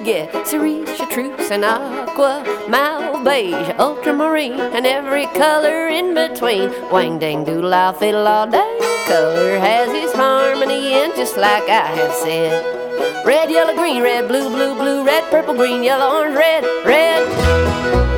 get cerise, chartreuse, and aqua, mauve, beige, ultramarine, and every color in between. Wang, dang, doodle, I'll fiddle all day. Color has its harmony, and just like I have said, red, yellow, green, red, blue, blue, blue, red, purple, green, yellow, orange, red, red.